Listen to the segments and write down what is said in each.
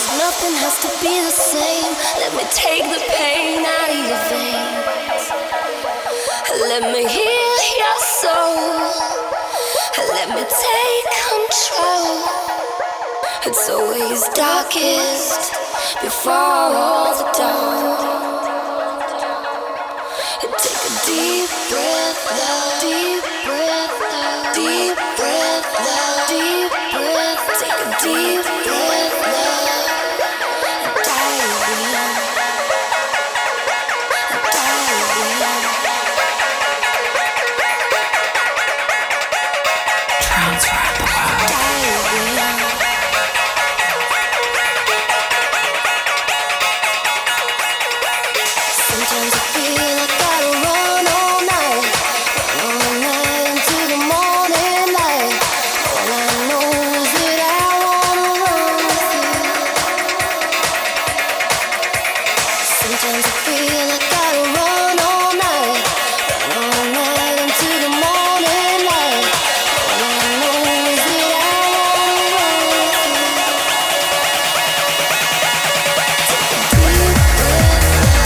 Nothing has to be the same. Let me take the pain out of your veins. Let me heal your soul. Let me take control. It's always darkest before the dawn. Take a deep breath, love. Deep breath, love. Deep breath, love. Deep breath. Take a deep breath, love. And dive in. And dive in. Transfer the world. Dive in. Sometimes I feel like I run all night into the morning light. All I know is that I wanna run with you. Sometimes I feel like I run all night into the morning light. All I know is that I wanna run with you. Take a deep breath.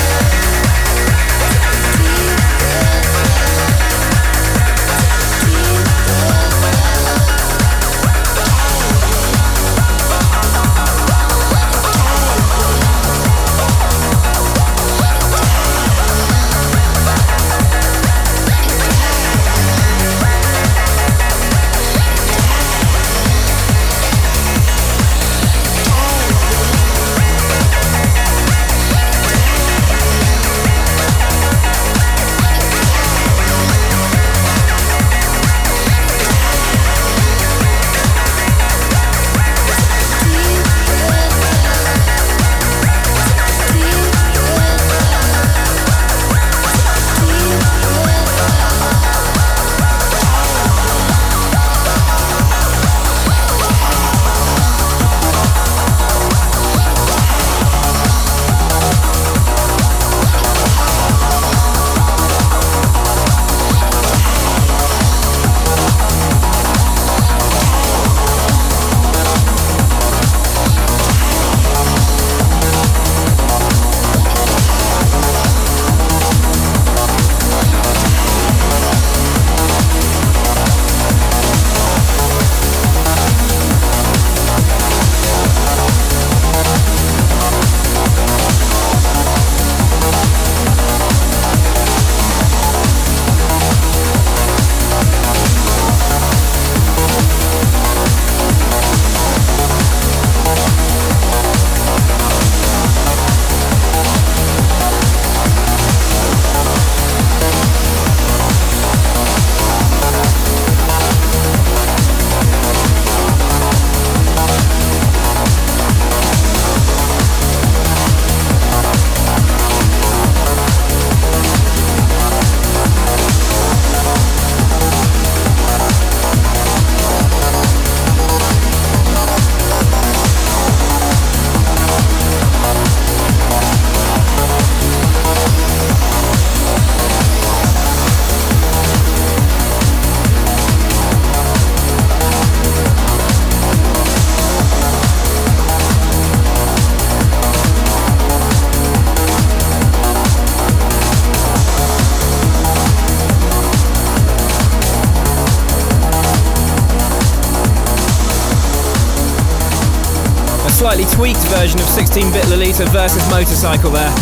Slightly tweaked version of 16-bit Lolita versus Motorcycle there.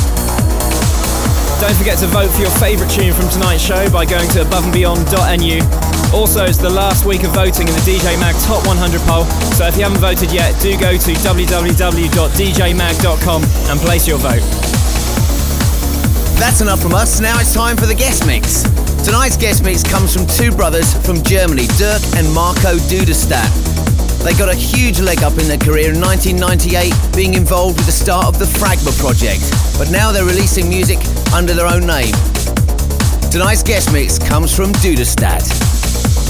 Don't forget to vote for your favourite tune from tonight's show by going to aboveandbeyond.nu. Also, it's the last week of voting in the DJ Mag Top 100 poll, so if you haven't voted yet, do go to www.djmag.com and place your vote. That's enough from us. Now it's time for the guest mix. Tonight's guest mix comes from two brothers from Germany, Dirk and Marco Dudestadt. They got a huge leg up in their career in 1998, being involved with the start of the Fragma project, but now they're releasing music under their own name. Tonight's guest mix comes from Dudestadt.